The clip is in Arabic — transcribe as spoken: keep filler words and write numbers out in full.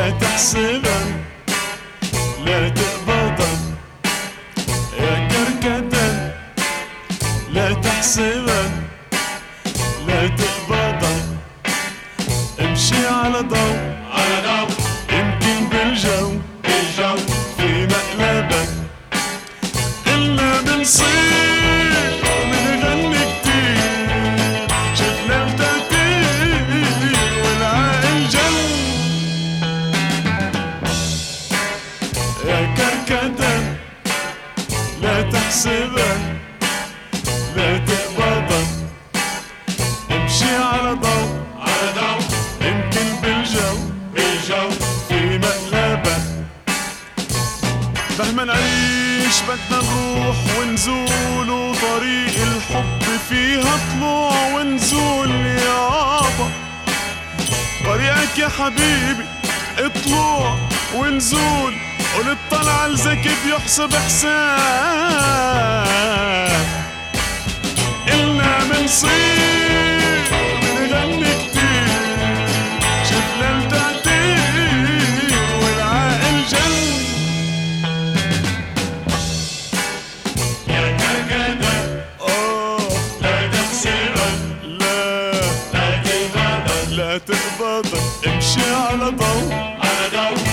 لا تحسبا لا تقبضا يا كركدا، لا تحسبا لا تقبضا، امشي على ضوء على ضوء يمكن بالجو بالجو في مقلبك. إلنا بنصير وبنغني كتير، شفنا التأثير والعقل جن. يا كركدا لا تحسبا لا تقبضا، امشي على ضوء على ضوء يمكن بالجو بالجو في مقلبك. مهما نعيش بدنا نروح ونزول، وطريق الحب فيها طلوع ونزول يابا. طريقك يا حبيبي اطلوع ونزول، وللطلع الذكي بيحسب حساب. إلنا منصير بنغني كتير، شفنا التقدير والعقل جن. يا كركدا آه لا تحسبا لا لا تقبضا لا تقبضا، امشي على ضوء على ضوء